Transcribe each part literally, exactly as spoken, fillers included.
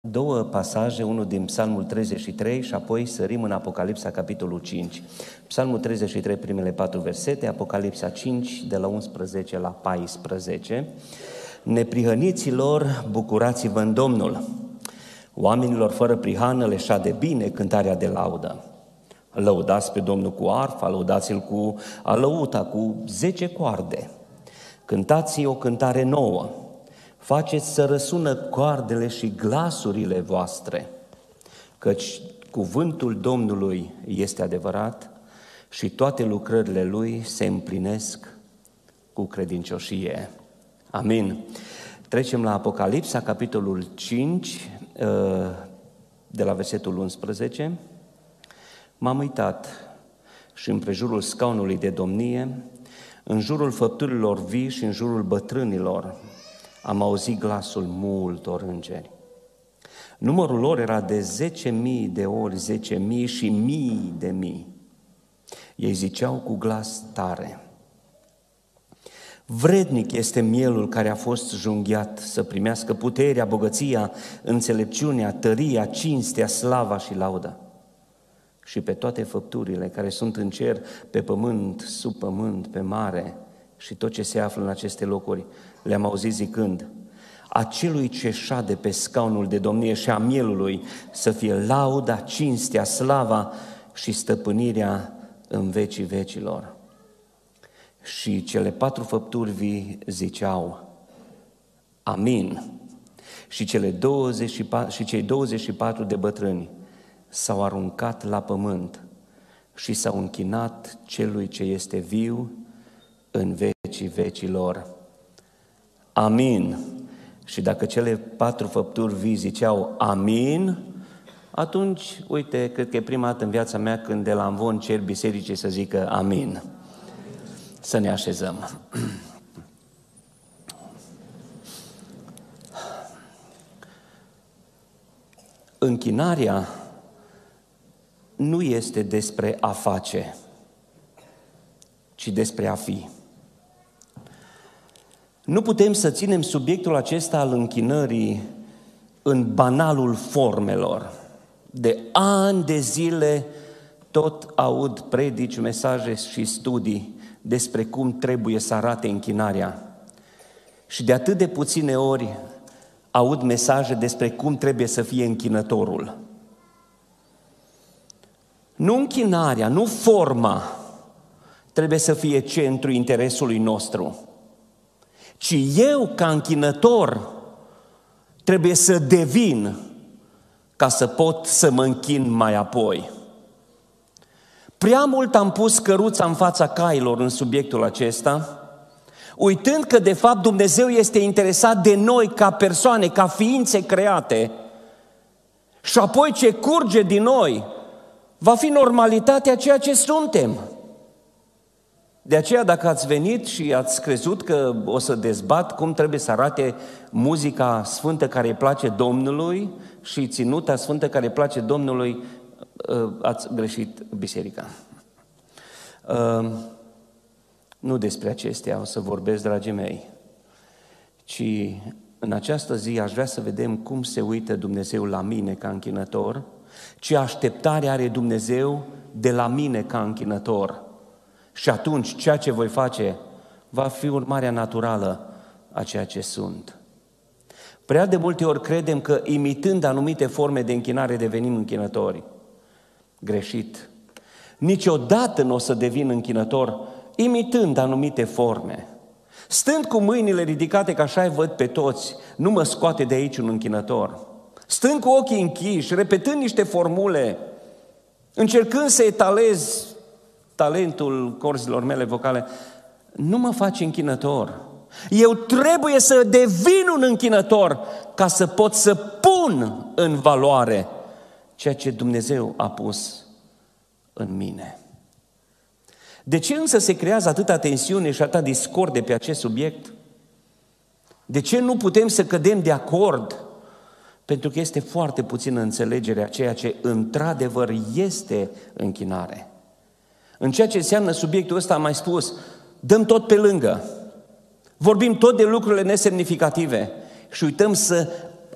Două pasaje, unul din Psalmul treizeci și trei și apoi sărim în Apocalipsa, capitolul cinci. Psalmul treizeci și trei, primele patru versete, Apocalipsa cinci, de la unsprezece la paisprezece. Neprihăniților, bucurați-vă în Domnul. Oamenilor fără prihană le șade bine cântarea de laudă. Lăudați pe Domnul cu arfa, lăudați-L cu alăuta, cu zece coarde. Cântați o cântare nouă. Faceți să răsună coardele și glasurile voastre, căci cuvântul Domnului este adevărat și toate lucrările Lui se împlinesc cu credincioșie. Amin. Trecem la Apocalipsa, capitolul cinci, de la versetul unsprezece. M-am uitat și împrejurul scaunului de domnie, în jurul făpturilor vii și în jurul bătrânilor, am auzit glasul multor îngeri. Numărul lor era de zece mii de ori zece mii și mii de mii. Ei ziceau cu glas tare: vrednic este mielul care a fost junghiat să primească puterea, bogăția, înțelepciunea, tăria, cinstea, slava și lauda. Și pe toate făpturile care sunt în cer, pe pământ, sub pământ, pe mare și tot ce se află în aceste locuri, le-am auzit zicând: acelui ce șade pe scaunul de domnie și a mielului să fie lauda, cinstea, slava și stăpânirea în vecii vecilor. Și cele patru făpturi vii ziceau: amin. Și, cele douăzeci și patru, și cei douăzeci și patru de bătrâni s-au aruncat la pământ și s-au închinat celui ce este viu în vecii vecilor. Amin. Și dacă cele patru făpturi vii ziceau amin, atunci, uite, cred că e prima dată în viața mea când de la amvon cer bisericii să zică amin. Să ne așezăm. Închinarea nu este despre a face, ci despre a fi. Nu putem să ținem subiectul acesta al închinării în banalul formelor. De ani de zile tot aud predici, mesaje și studii despre cum trebuie să arate închinarea. Și de atât de puține ori aud mesaje despre cum trebuie să fie închinătorul. Nu închinarea, nu forma trebuie să fie centrul interesului nostru, ci eu, ca închinător, trebuie să devin ca să pot să mă închin mai apoi. Prea mult am pus căruța în fața cailor în subiectul acesta, uitând că de fapt Dumnezeu este interesat de noi ca persoane, ca ființe create, și apoi ce curge din noi va fi normalitatea ceea ce suntem. De aceea, dacă ați venit și ați crezut că o să dezbat cum trebuie să arate muzica sfântă care îi place Domnului și ținuta sfântă care îi place Domnului, ați greșit biserica. Nu despre acestea o să vorbesc, dragii mei, ci în această zi aș vrea să vedem cum se uită Dumnezeu la mine ca închinător, ce așteptare are Dumnezeu de la mine ca închinător. Și atunci ceea ce voi face va fi urmarea naturală a ceea ce sunt. Prea de multe ori credem că imitând anumite forme de închinare devenim închinători. Greșit. Niciodată nu o să devin închinător imitând anumite forme. Stând cu mâinile ridicate, că așa îi văd pe toți, nu mă scoate de aici un închinător. Stând cu ochii închiși, repetând niște formule, încercând să etalez talentul corzilor mele vocale, nu mă face închinător. Eu trebuie să devin un închinător ca să pot să pun în valoare ceea ce Dumnezeu a pus în mine. De ce însă se creează atâta tensiune și atâta discorde pe acest subiect? De ce nu putem să cădem de acord? Pentru că este foarte puțină înțelegere a ceea ce într-adevăr este închinare. În ceea ce înseamnă subiectul ăsta am mai spus, dăm tot pe lângă. Vorbim tot de lucrurile nesemnificative și uităm să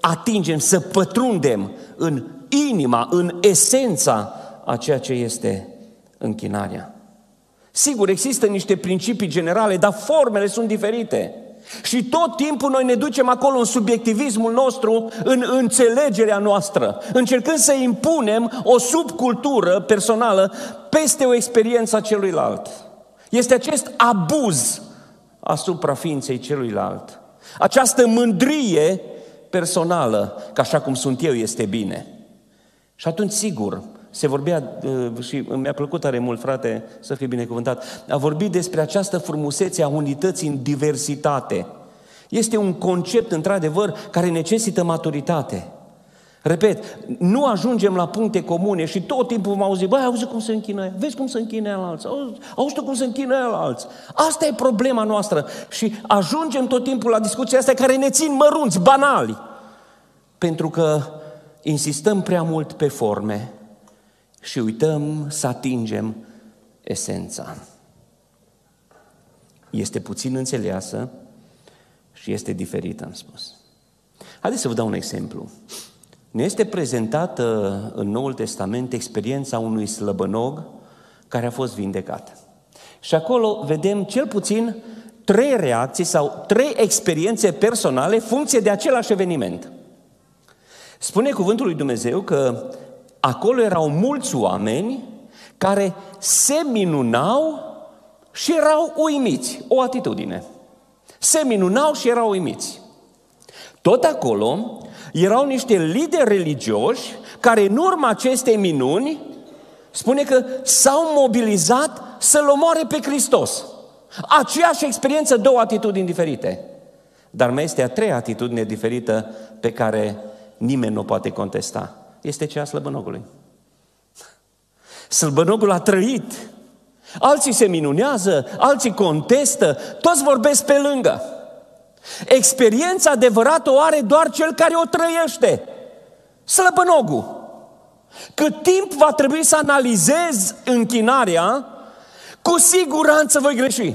atingem, să pătrundem în inima, în esența a ceea ce este închinarea. Sigur, există niște principii generale, dar formele sunt diferite. Și tot timpul noi ne ducem acolo în subiectivismul nostru, în înțelegerea noastră, încercând să impunem o subcultură personală peste o experiență a celuilalt. Este acest abuz asupra ființei celuilalt, această mândrie personală, că așa cum sunt eu este bine. Și atunci, sigur, se vorbea, și mi-a plăcut tare mult, frate, să fie binecuvântat, a vorbit despre această frumusețe a unității în diversitate. Este un concept, într-adevăr, care necesită maturitate. Repet, nu ajungem la puncte comune și tot timpul vom auzi, băi, auzi cum se închină ea, vezi cum se închină ea la alții, auzi, auzi tu cum se închină ea la alții. Asta e problema noastră și ajungem tot timpul la discuția asta care ne țin mărunți, banali, pentru că insistăm prea mult pe forme și uităm să atingem esența. Este puțin înțeleasă și este diferită, am spus. Haideți să vă dau un exemplu. Ne este prezentată în Noul Testament experiența unui slăbănog care a fost vindecat. Și acolo vedem cel puțin trei reacții sau trei experiențe personale funcție de același eveniment. Spune cuvântul lui Dumnezeu că acolo erau mulți oameni care se minunau și erau uimiți. O atitudine. Se minunau și erau uimiți. Tot acolo erau niște lideri religioși care în urma acestei minuni spune că s-au mobilizat să-L omoare pe Hristos. Aceeași experiență, două atitudini diferite. Dar mai este a treia atitudine diferită pe care nimeni nu poate contesta. Este cea a slăbănogului. Slăbănogul a trăit. Alții se minunează, alții contestă, toți vorbesc pe lângă. Experiența adevărată o are doar cel care o trăiește. Slăbănogul. Cât timp va trebui să analizez închinarea, cu siguranță voi greși.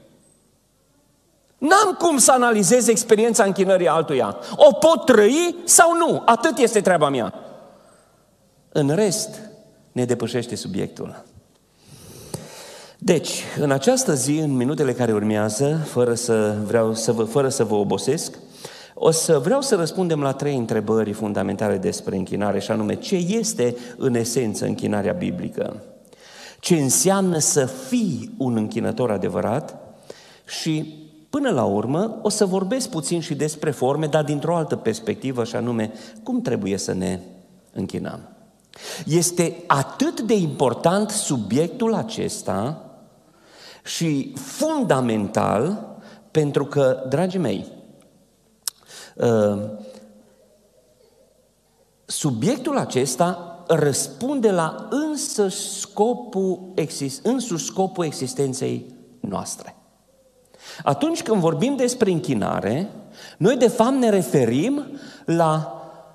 N-am cum să analizez experiența închinării altuia. O pot trăi sau nu, atât este treaba mea. În rest, ne depășește subiectul. Deci, în această zi, în minutele care urmează, fără să, vreau să vă, fără să vă obosesc, o să vreau să răspundem la trei întrebări fundamentale despre închinare, și anume, ce este în esență închinarea biblică? Ce înseamnă să fii un închinător adevărat? Și, până la urmă, o să vorbesc puțin și despre forme, dar dintr-o altă perspectivă, și anume, cum trebuie să ne închinăm. Este atât de important subiectul acesta și fundamental, pentru că, dragii mei, subiectul acesta răspunde la însuși scopul, însuși scopul existenței noastre. Atunci când vorbim despre închinare, noi de fapt ne referim la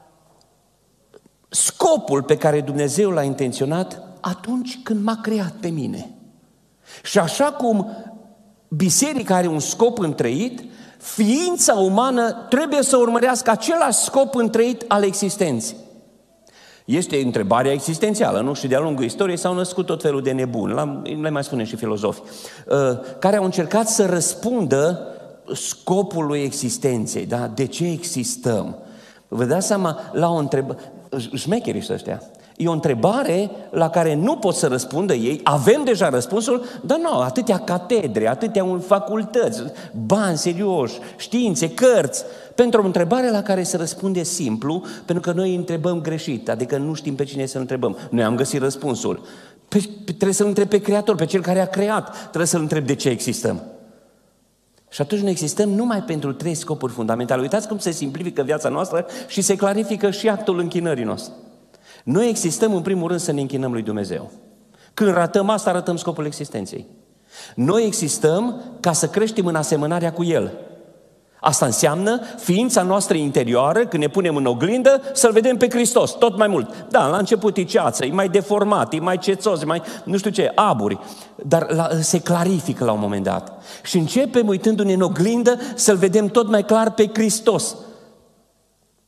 scopul pe care Dumnezeu l-a intenționat atunci când m-a creat pe mine. Și așa cum biserica are un scop întreit, ființa umană trebuie să urmărească același scop întreit al existenței. Este întrebarea existențială, nu? Și de-a lungul istoriei s-au născut tot felul de nebuni, le mai spune și filozofi, care au încercat să răspundă scopului existenței, da? De ce existăm? Vă dați seama, la o întrebare, șmecherii ăștia, e o întrebare la care nu pot să răspundă ei, avem deja răspunsul, dar nu, atâtea catedre, atâtea facultăți, bani serioși, științe, cărți, pentru o întrebare la care se răspunde simplu, pentru că noi întrebăm greșit, adică nu știm pe cine să întrebăm. Noi am găsit răspunsul. Pe, trebuie să-L întreb pe Creator, pe Cel care a creat, trebuie să-L întreb de ce existăm. Și atunci noi existăm numai pentru trei scopuri fundamentale. Uitați cum se simplifică viața noastră și se clarifică și actul închinării noastre. Noi existăm în primul rând să ne închinăm lui Dumnezeu. Când ratăm asta, arătăm scopul existenței. Noi existăm ca să creștem în asemănarea cu El. Asta înseamnă ființa noastră interioară, când ne punem în oglindă, să-L vedem pe Hristos, tot mai mult. Da, la început e ceață, e mai deformat, e mai cețos, e mai nu știu ce, aburi, dar la, se clarifică la un moment dat. Și începem, uitându-ne în oglindă, să-L vedem tot mai clar pe Hristos.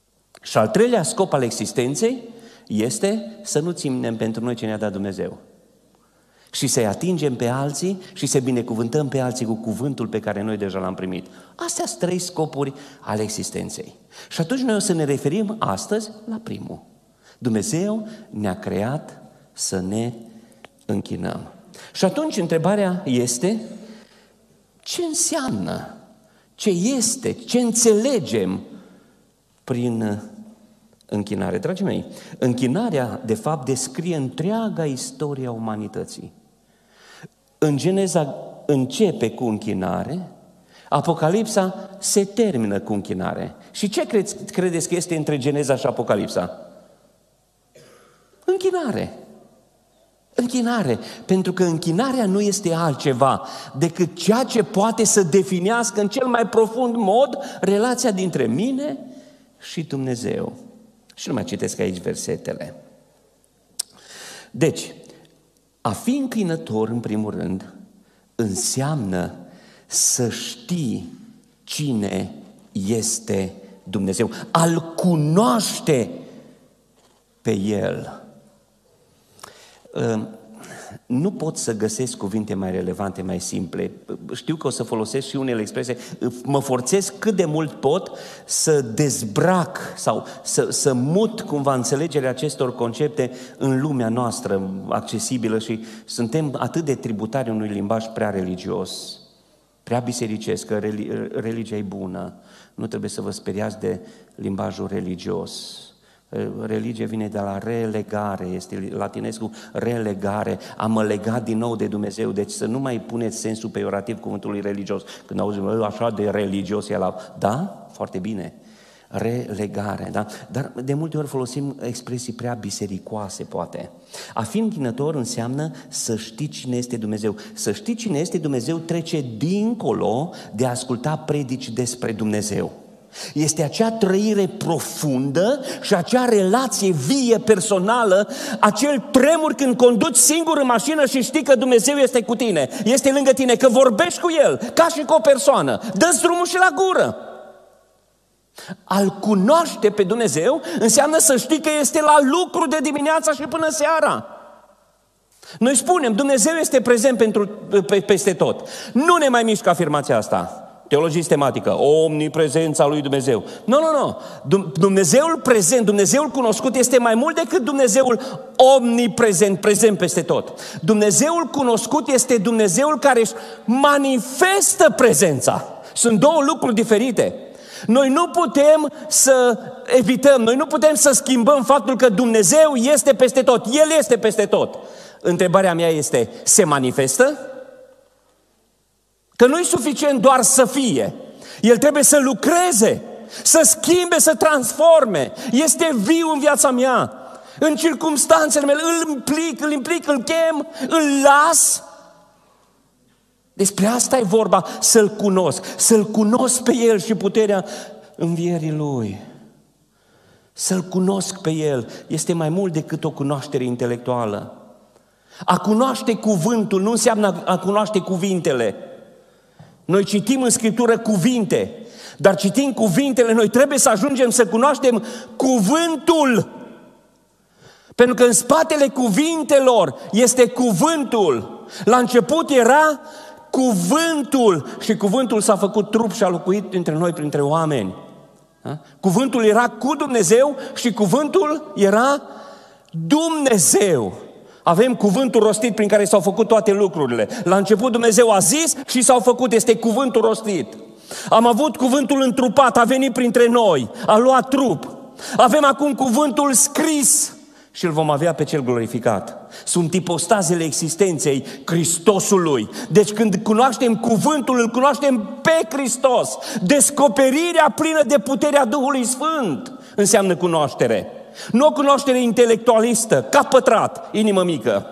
Și al treilea scop al existenței este să nu ținem pentru noi ce ne-a dat Dumnezeu. Și să-i atingem pe alții și să binecuvântăm pe alții cu cuvântul pe care noi deja l-am primit. Astea sunt trei scopuri ale existenței. Și atunci noi o să ne referim astăzi la primul. Dumnezeu ne-a creat să ne închinăm. Și atunci întrebarea este, ce înseamnă, ce este, ce înțelegem prin închinare? Dragii mei, închinarea de fapt descrie întreaga istoria umanității. În Geneza începe cu închinare, Apocalipsa se termină cu închinare. Și ce credeți, credeți că este între Geneza și Apocalipsa? Închinare. Închinare, pentru că închinarea nu este altceva decât ceea ce poate să definească în cel mai profund mod relația dintre mine și Dumnezeu. Și nu mai citesc aici versetele. Deci, a fi închinător, în primul rând, înseamnă să știi cine este Dumnezeu, a-L cunoaște pe El. Nu pot să găsesc cuvinte mai relevante, mai simple. Știu că o să folosesc și unele expresii. Mă forțez cât de mult pot să dezbrac sau să, să mut cumva înțelegerea acestor concepte în lumea noastră accesibilă și suntem atât de tributari unui limbaj prea religios, prea bisericesc, că religia e bună. Nu trebuie să vă speriați de limbajul religios. Religia vine de la relegare, este latinescul relegare, a mă lega din nou de Dumnezeu, deci să nu mai puneți sensul peiorativ cuvântului religios. Când auzim, așa de religios e la... Da? Foarte bine. Relegare, da? Dar de multe ori folosim expresii prea bisericoase, poate. A fi închinător înseamnă să știi cine este Dumnezeu. Să știi cine este Dumnezeu trece dincolo de a asculta predici despre Dumnezeu. Este acea trăire profundă și acea relație vie, personală, acel tremur când conduci singur în mașină și știi că Dumnezeu este cu tine, este lângă tine, că vorbești cu El, ca și cu o persoană, dă-ți drumul și la gură. A-L cunoaște pe Dumnezeu înseamnă să știi că este la lucru de dimineața și până seara. Noi spunem, Dumnezeu este prezent pentru, pe, peste tot. Nu ne mai mișcă afirmația asta. Teologie sistematică, omniprezența lui Dumnezeu. Nu, nu, nu. Dumnezeul prezent, Dumnezeul cunoscut este mai mult decât Dumnezeul omniprezent, prezent peste tot. Dumnezeul cunoscut este Dumnezeul care își manifestă prezența. Sunt două lucruri diferite. Noi nu putem să evităm, noi nu putem să schimbăm faptul că Dumnezeu este peste tot. El este peste tot. Întrebarea mea este, se manifestă? Că nu e suficient doar să fie. El trebuie să lucreze, să schimbe, să transforme. Este viu în viața mea, în circumstanțele mele. Îl implic, îl implic, îl chem, îl las. Despre asta e vorba, să-L cunosc. Să-L cunosc pe El și puterea învierii Lui. Să-L cunosc pe El este mai mult decât o cunoaștere intelectuală. A cunoaște cuvântul nu înseamnă a cunoaște cuvintele. Noi citim în Scriptură cuvinte, dar citim cuvintele, noi trebuie să ajungem să cunoaștem cuvântul. Pentru că în spatele cuvintelor este cuvântul. La început era cuvântul și cuvântul s-a făcut trup și a locuit între noi, printre oameni. Da? Cuvântul era cu Dumnezeu și cuvântul era Dumnezeu. Avem cuvântul rostit prin care s-au făcut toate lucrurile. La început Dumnezeu a zis și s-au făcut, este cuvântul rostit. Am avut cuvântul întrupat, a venit printre noi, a luat trup. Avem acum cuvântul scris și îl vom avea pe cel glorificat. Sunt ipostazele existenței Hristosului. Deci când cunoaștem cuvântul, îl cunoaștem pe Hristos. Descoperirea plină de puterea Duhului Sfânt înseamnă cunoaștere. Nu o cunoaștere intelectualistă, ca pătrat, inimă mică.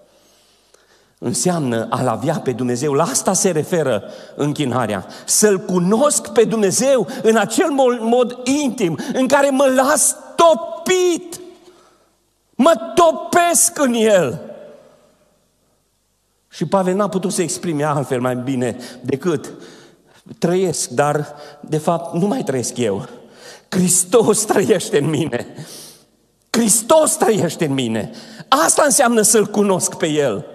Înseamnă a-L avea pe Dumnezeu. La asta se referă închinarea. Să-L cunosc pe Dumnezeu în acel mod, mod intim, în care mă las topit. Mă topesc în El. Și Pavel n-a putut să exprime altfel mai bine decât trăiesc, dar de fapt nu mai trăiesc eu. Hristos trăiește în mine. Hristos trăiește în mine. Asta înseamnă să-L cunosc pe El.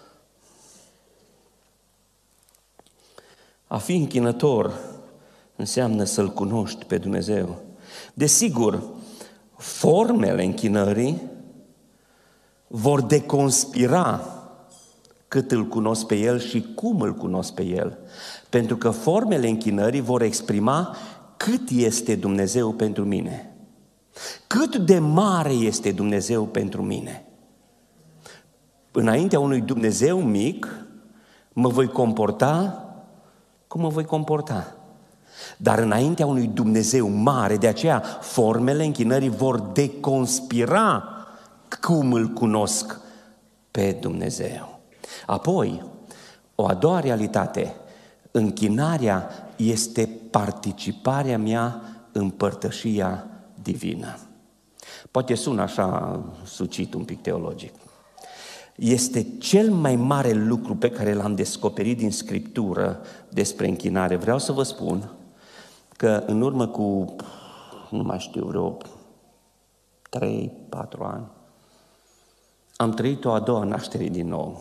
A fi închinător înseamnă să-L cunoști pe Dumnezeu. Desigur, formele închinării vor deconspira cât îl cunosc pe El și cum îl cunosc pe El. Pentru că formele închinării vor exprima cât este Dumnezeu pentru mine. Cât de mare este Dumnezeu pentru mine. Înaintea unui Dumnezeu mic, mă voi comporta cum mă voi comporta. Dar înaintea unui Dumnezeu mare, de aceea formele închinării vor deconspira cum îl cunosc pe Dumnezeu. Apoi, o a doua realitate, închinarea este participarea mea în părtășia divină. Poate sună așa sucit un pic teologic. Este cel mai mare lucru pe care l-am descoperit din Scriptură despre închinare. Vreau să vă spun că în urmă cu, nu mai știu, vreo trei patru ani, am trăit o a doua naștere din nou.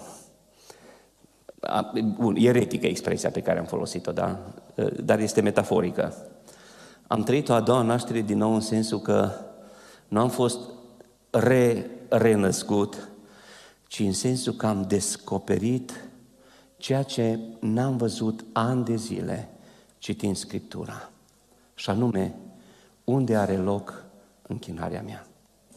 Bun, e eretică expresia pe care am folosit-o, da? Dar este metaforică. Am trăit o a doua naștere din nou în sensul că nu am fost re, renăscut, ci în sensul că am descoperit ceea ce n-am văzut ani de zile citind Scriptura. Și anume, unde are loc închinarea mea.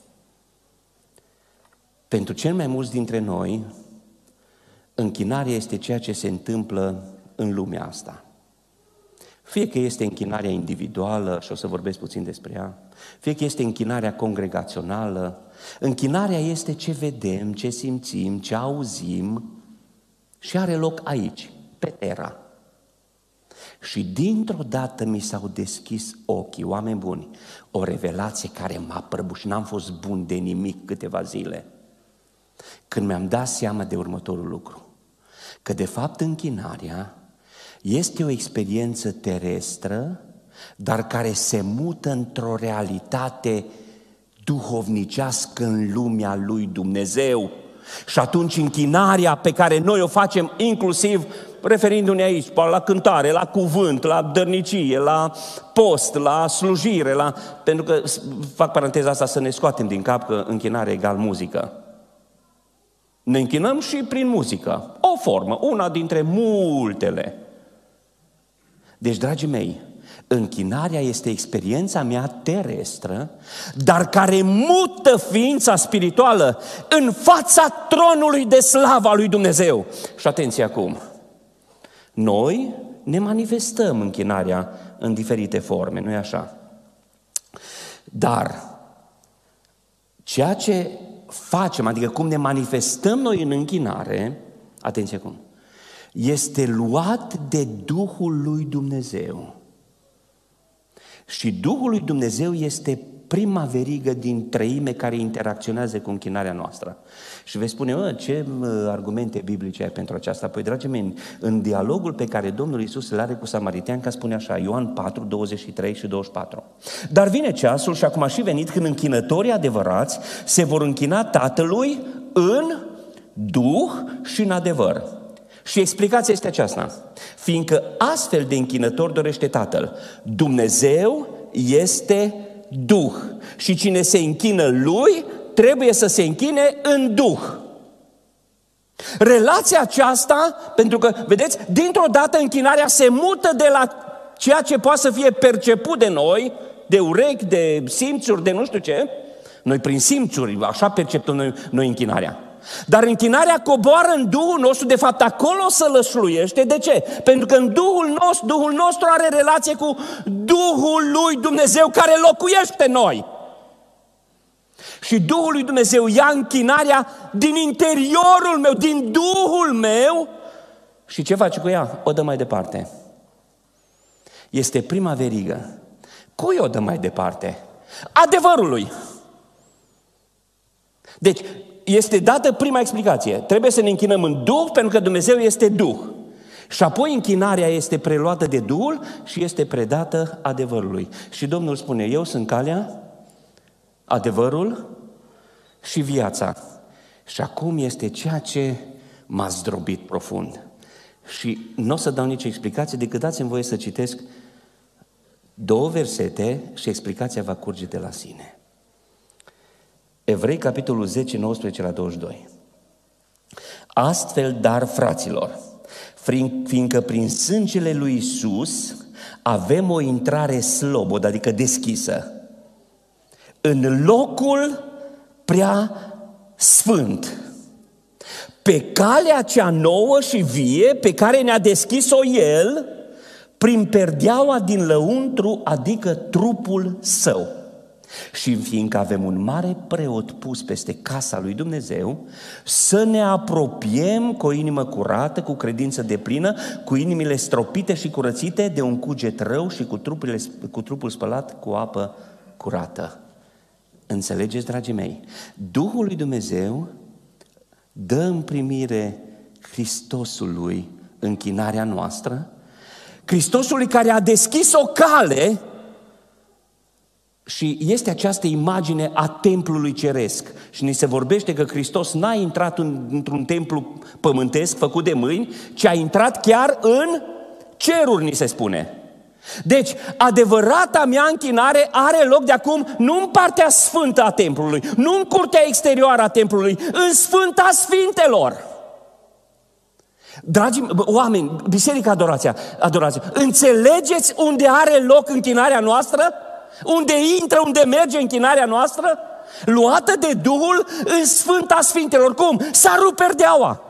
Pentru cel mai mulți dintre noi, închinarea este ceea ce se întâmplă în lumea asta. Fie că este închinarea individuală, și o să vorbesc puțin despre ea, fie că este închinarea congregațională, închinarea este ce vedem, ce simțim, ce auzim și are loc aici, pe Terra. Și dintr-o dată mi s-au deschis ochii, oameni buni, o revelație care m-a prăbușit, n-am fost bun de nimic câteva zile, când mi-am dat seama de următorul lucru, că de fapt închinarea este o experiență terestră, dar care se mută într-o realitate duhovnicească în lumea lui Dumnezeu. Și atunci închinarea pe care noi o facem, inclusiv referindu-ne aici la cântare, la cuvânt, la dărnicie, la post, la slujire, la... pentru că, fac paranteza asta, să ne scoatem din cap că închinare egal muzică. Ne închinăm și prin muzică, o formă, una dintre multele. Deci, dragii mei, închinarea este experiența mea terestră, dar care mută ființa spirituală în fața tronului de slavă a lui Dumnezeu. Și atenție acum, noi ne manifestăm închinarea în diferite forme, nu-i așa? Dar ceea ce facem, adică cum ne manifestăm noi în închinare, atenție acum, este luat de Duhul lui Dumnezeu. Și Duhul lui Dumnezeu este prima verigă din treime care interacționează cu închinarea noastră. Și veți spune, mă, ce argumente biblice ai pentru aceasta? Păi, dragii mei, în dialogul pe care Domnul Iisus îl are cu samariteanca, spune așa, Ioan patru, douăzeci și trei și douăzeci și patru. Dar vine ceasul și acum a și venit când închinătorii adevărați se vor închina Tatălui în Duh și în adevăr. Și explicația este aceasta, fiindcă astfel de închinător dorește Tatăl. Dumnezeu este Duh și cine se închină Lui trebuie să se închine în Duh. Relația aceasta, pentru că, vedeți, dintr-o dată închinarea se mută de la ceea ce poate să fie perceput de noi, de urechi, de simțuri, de nu știu ce, noi prin simțuri, așa percepem noi, noi închinarea. Dar închinarea coboară în Duhul nostru, de fapt acolo să lășluiește. De ce? Pentru că în Duhul nostru, Duhul nostru are relație cu Duhul lui Dumnezeu care locuiește în noi. Și Duhul lui Dumnezeu ia închinarea din interiorul meu, din Duhul meu și ce face cu ea? O dă mai departe. Este prima verigă. Cui o dă mai departe? Adevărului. Deci, este dată prima explicație. Trebuie să ne închinăm în Duh, pentru că Dumnezeu este Duh. Și apoi închinarea este preluată de Duhul și este predată adevărului. Și Domnul spune, eu sunt calea, adevărul și viața. Și acum este ceea ce m-a zdrobit profund. Și nu o să dau nicio explicație, decât dați-mi voie să citesc două versete și explicația va curge de la sine. Evrei, capitolul zece, nouăsprezece la douăzeci și doi. Astfel, dar, fraților, fiindcă prin sângele lui Iisus avem o intrare slobodă, adică deschisă, în locul prea sfânt, pe calea cea nouă și vie pe care ne-a deschis-o El prin perdeaua din lăuntru, adică trupul Său. Și fiindcă avem un mare preot pus peste casa lui Dumnezeu, să ne apropiem cu o inimă curată, cu credință deplină, cu inimile stropite și curățite de un cuget rău și cu, trupurile, cu trupul spălat cu apă curată. Înțelegeți, dragii mei? Duhul lui Dumnezeu dă în primire Hristosului închinarea noastră, Hristosului care a deschis o cale. Și este această imagine a templului ceresc. Și ni se vorbește că Hristos n-a intrat în, într-un templu pământesc făcut de mâini, ci a intrat chiar în ceruri, ni se spune. Deci, adevărata mea închinare are loc de acum nu în partea sfântă a templului, nu în curtea exterioară a templului, în Sfânta Sfintelor. Dragii oameni, Biserica Adorația, adorația, înțelegeți unde are loc închinarea noastră? Unde intră, unde merge închinarea noastră? Luată de Duhul în Sfânta Sfintelor. Cum? S-a rupt perdeaua.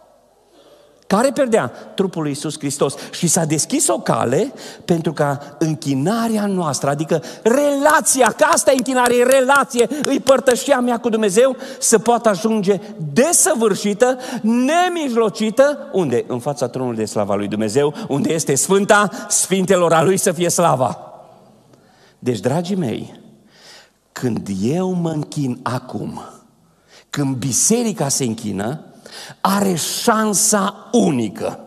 Care perdea? Trupul lui Iisus Hristos. Și s-a deschis o cale pentru ca închinarea noastră, adică relația, că asta e închinare, e relație, îi părtășia mea cu Dumnezeu, să poată ajunge desăvârșită, nemijlocită, unde? În fața tronului de slava lui Dumnezeu, unde este Sfânta Sfintelor, a Lui să fie slava. Deci, dragii mei, când eu mă închin acum, când biserica se închină, are șansa unică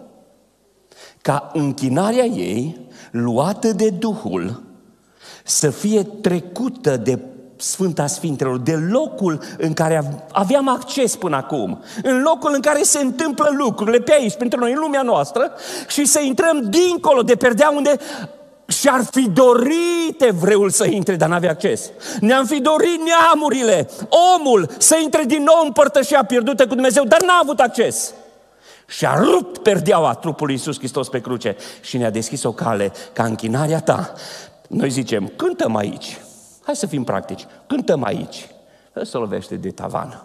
ca închinarea ei, luată de Duhul, să fie trecută de Sfânta Sfintelor, de locul în care aveam acces până acum, în locul în care se întâmplă lucrurile pe aici, pentru noi, în lumea noastră, și să intrăm dincolo de perdea unde și-ar fi dorit evreul să intre, dar n-avea acces. Ne-am fi dorit neamurile, omul, să intre din nou în părtășia pierdută cu Dumnezeu, dar n-a avut acces. Și-a rupt perdeaua trupului Iisus Hristos pe cruce și ne-a deschis o cale ca închinarea ta. Noi zicem, cântăm aici. Hai să fim practici. Cântăm aici. Se lovește de tavan.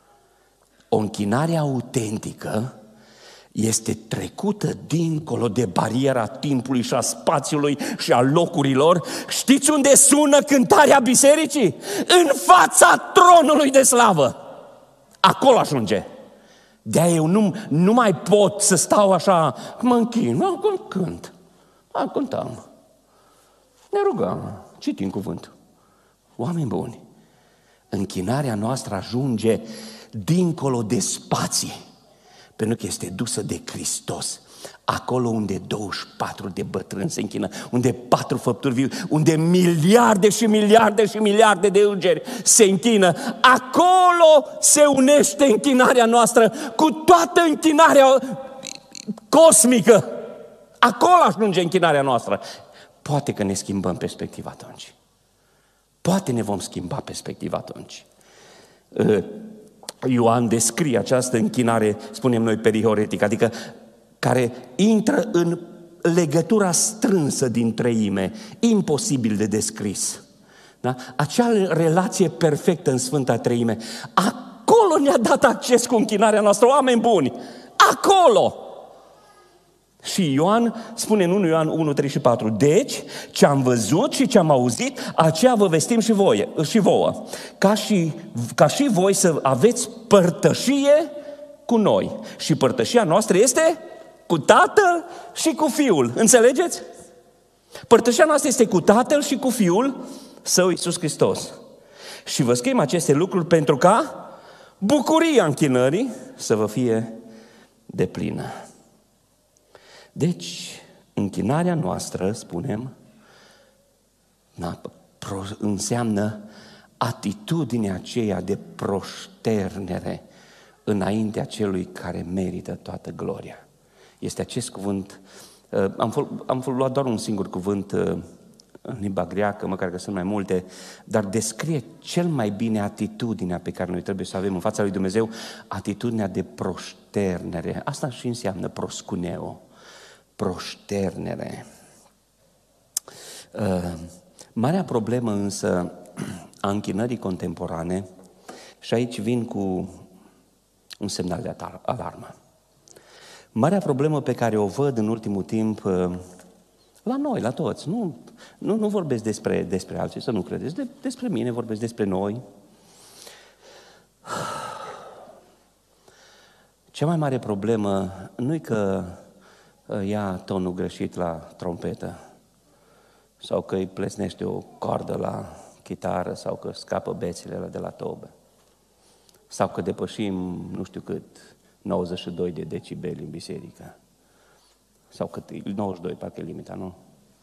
O închinare autentică este trecută dincolo de bariera timpului și a spațiului și a locurilor. Știți unde sună cântarea bisericii? În fața tronului de slavă. Acolo ajunge. De-aia eu nu, nu mai pot să stau așa, mă închin, mă cânt. Mă cântăm. Ne rugăm, citim cuvântul. Oameni buni, închinarea noastră ajunge dincolo de spații, pentru că este dusă de Hristos. Acolo unde douăzeci și patru de bătrâni se închină, unde patru făpturi viu, unde miliarde și miliarde și miliarde de îngeri se închină, acolo se unește închinarea noastră cu toată închinarea cosmică. Acolo ajunge închinarea noastră. Poate că ne schimbăm perspectiva atunci. Poate ne vom schimba perspectiva atunci. Ioan descrie această închinare, spunem noi, perihoretică, adică care intră în legătura strânsă din treime, imposibil de descris. Da? Acea relație perfectă în Sfânta Treime. Acolo ne-a dat acces cu închinarea noastră, oameni buni. Acolo! Și Ioan spune în unu Ioan unu, trei și patru, deci ce am văzut și ce am auzit, aceea vă vestim și, voi, și vouă, ca și, ca și voi să aveți părtășie cu noi. Și părtășia noastră este cu Tatăl și cu Fiul. Înțelegeți? Părtășia noastră este cu Tatăl și cu Fiul Său, Iisus Hristos. Și vă scriem aceste lucruri pentru ca bucuria închinării să vă fie deplină. Deci, închinarea noastră, spunem, înseamnă atitudinea aceea de proșternere înaintea celui care merită toată gloria. Este acest cuvânt, am, am luat doar un singur cuvânt în limba greacă, măcar că sunt mai multe, dar descrie cel mai bine atitudinea pe care noi trebuie să avem în fața lui Dumnezeu, atitudinea de proșternere. Asta și înseamnă proscuneo, proșternere. Marea problemă însă a închinării contemporane, și aici vin cu un semnal de alarmă. Marea problemă pe care o văd în ultimul timp la noi, la toți, nu, nu, nu vorbesc despre, despre alții, să nu credeți, de, despre mine, vorbesc despre noi. Cea mai mare problemă nu e că ia tonul greșit la trompetă, sau că îi plesnește o cordă la chitară, sau că scapă bețile de la tobă, sau că depășim nu știu cât, nouăzeci și doi de decibeli în biserică, sau cât, nouăzeci și doi parcă e limita, nu?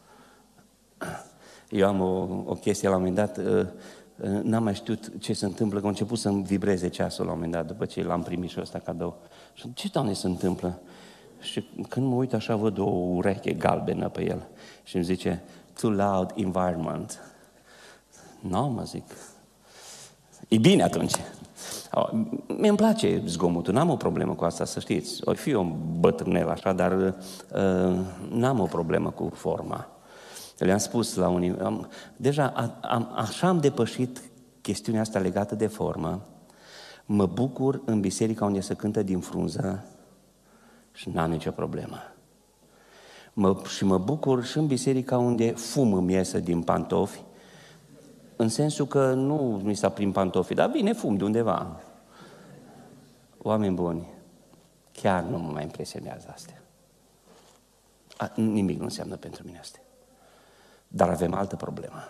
Eu am o, o chestie la un moment dat, n-am mai știut ce se întâmplă, că a început să-mi vibreze ceasul la un moment dat, după ce l-am primit și ăsta cadou. Și ce, Doamne, se întâmplă? Și când mă uit așa, văd o ureche galbenă pe el și îmi zice, too loud environment. Nu, mă zic, e bine atunci. Mi-mi place zgomotul, n-am o problemă cu asta, să știți. O fi un bătrânel așa, dar uh, n-am o problemă cu forma. Le-am spus la unii, am, deja a, am, așa am depășit chestiunea asta legată de formă. Mă bucur în biserica unde se cântă din frunză și n-am nicio problemă. Mă, și mă bucur și în biserica unde fum îmi iese din pantofi, în sensul că nu mi s-a prin pantofi, dar vine fum de undeva. Oameni buni, chiar nu mă mai impresionează astea. A, nimic nu înseamnă pentru mine astea. Dar avem altă problemă.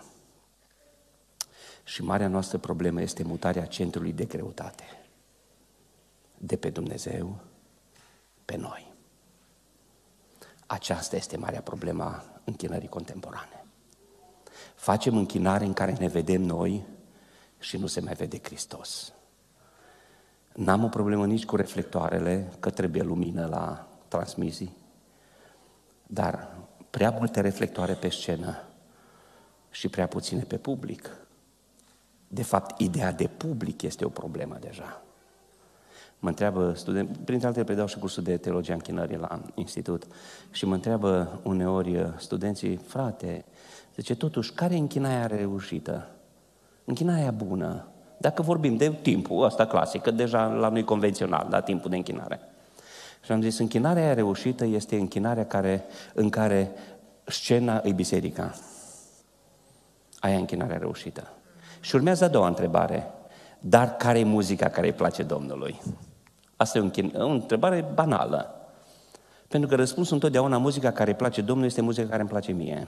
Și marea noastră problemă este mutarea centrului de greutate de pe Dumnezeu pe noi. Aceasta este marea problemă a închinării contemporane. Facem închinare în care ne vedem noi și nu se mai vede Hristos. N-am o problemă nici cu reflectoarele, că trebuie lumină la transmisii, dar prea multe reflectoare pe scenă și prea puține pe public. De fapt, ideea de public este o problemă deja. Mă întreabă student, printre altele predau și cursul de teologie a închinării la institut, și mă întreabă uneori studenții, frate, zice, totuși, care e închinarea reușită? Închinarea bună. Dacă vorbim de timpul ăsta clasic, că deja la noi convențional, da, timpul de închinare. Și am zis, închinarea reușită este închinarea care, în care scena e biserica. Aia e închinarea reușită. Și urmează a doua întrebare. Dar care e muzica care îi place Domnului? Asta e o întrebare banală. Pentru că răspunsul întotdeauna, muzica care îi place Domnului este muzica care îmi place mie.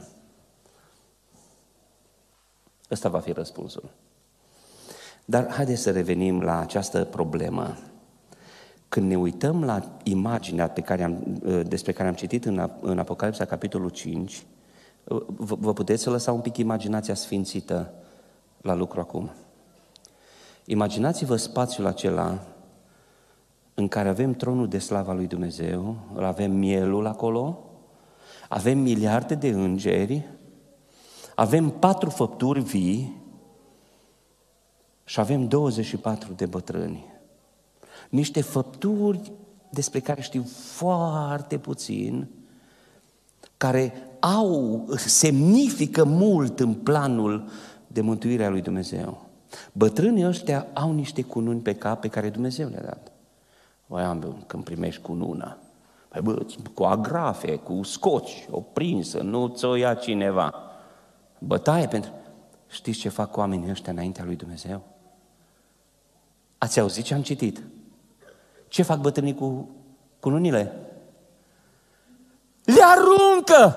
Ăsta va fi răspunsul. Dar haideți să revenim la această problemă. Când ne uităm la imaginea pe care am, despre care am citit în, în Apocalipsa, capitolul cinci, vă, vă puteți lăsa un pic imaginația sfințită la lucru acum. Imaginați-vă spațiul acela în care avem tronul de slava lui Dumnezeu, avem mielul acolo, avem miliarde de îngeri, avem patru făpturi vii și avem douăzeci și patru de bătrâni. Niște făpturi despre care știm foarte puțin, care au, semnifică mult în planul de mântuire a lui Dumnezeu. Bătrânii ăștia au niște cununi pe cap pe care Dumnezeu le-a dat. Oameni, când primești cununa, păi bă, cu agrafe, cu scoci, o prinsă, nu ți-o ia cineva. Bătaie pentru... Știți ce fac oamenii ăștia înaintea lui Dumnezeu? Ați auzit ce am citit? Ce fac bătrânii cu cununile? Le aruncă!